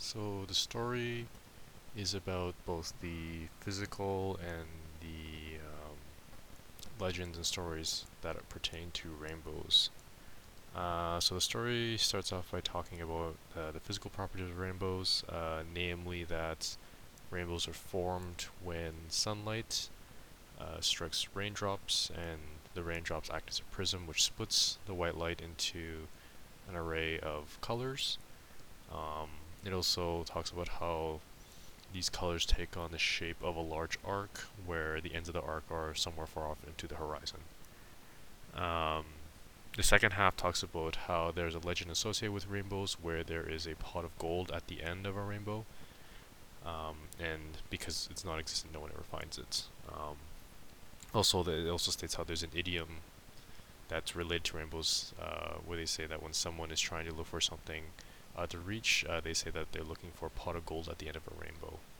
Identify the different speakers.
Speaker 1: So the story is about both the physical and the legends and stories that pertain to rainbows. So the story starts off by talking about the physical properties of rainbows, namely that rainbows are formed when sunlight strikes raindrops, and the raindrops act as a prism which splits the white light into an array of colors. Um, it also talks about how these colors take on the shape of a large arc, where the ends of the arc are somewhere far off into the horizon. Um, the second half talks about how there's a legend associated with rainbows where there is a pot of gold at the end of a rainbow, and because it's non existent, no one ever finds it. It also states how there's an idiom that's related to rainbows, where they say that when someone is trying to look for something to reach, they say that they're looking for a pot of gold at the end of a rainbow.